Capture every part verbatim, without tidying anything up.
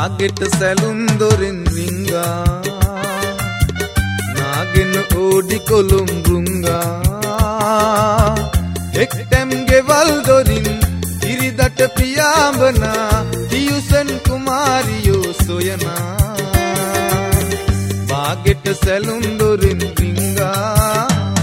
බාගෙට සැලුම් දොරින් රිංගා නාගෙන ඕඩි කොළුම් රුංගා එක්තැම් ගෙවල් දොරින් ඉරිදට පියාඹනා තියුසන් කුමාරියෝ සොයනා බාගෙට සැලුම් දොරින් රිංගා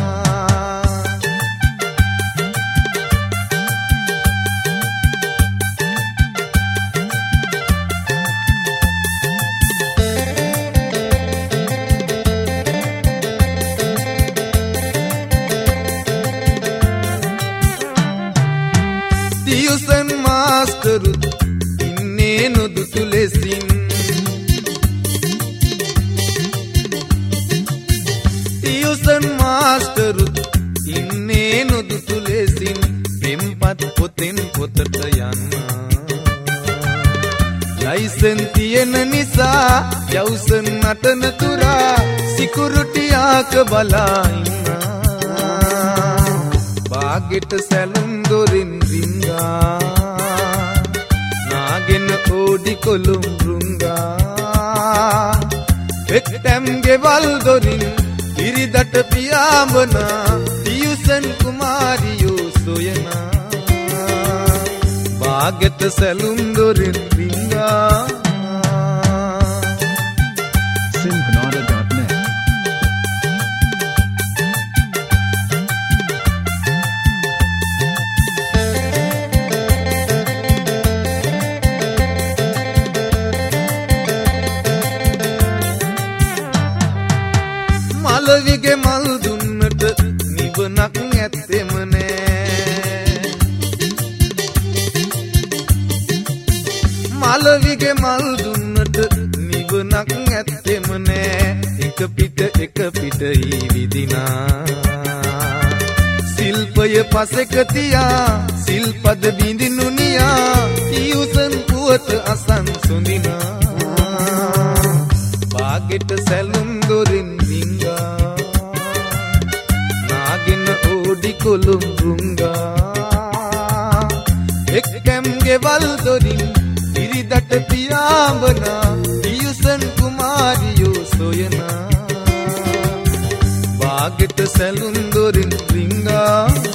තියුසන් මාස්ටරුත් ඉන්නේ නොදුටු ලෙසින් තියුසන් මාස්ටරුත් ඉන්නේ නොදුටු ලෙසින් පෙම්පත් පොතෙන් පොතට යන්න ලයිසන් තියෙන නිසා යවුසන් නටන තුරා සිකුරුටියාක බලා ඉන්න බාගෙට සැලුම් දොරින් රිංගා නාගෙන ඕඩි කොළුම් රුංගා එක්තැම් ගෙවල් දොරින් ඉරිදට පියාඹනා තියුසන් කුමාරියෝ සොයනා බාගෙට සැලුම් දොරින් රිංගා මලවිගේ මල් දුන්නට නිවනක් ඇත්තෙම නෑ මලවිගේ මල් දුන්නට නිවනක් ඇත්තෙම නෑ එක පිට එක පිට ඊ විදිනා සිල්පය පසෙක තියා සිල්පද බිඳිනු නියා තියුසන් පුවත අසන් සොඳිනා බාගෙට සැලුම් දොරින් රිංගා නාගෙන ඕඩි කොළුම් රුංගා එක්තැම් ගෙවල් දොරින් ඉරිදට පියාඹනා තියුසන් කුමාරියෝ සොයනා බාගෙට සැලුම් දොරින් රිංගා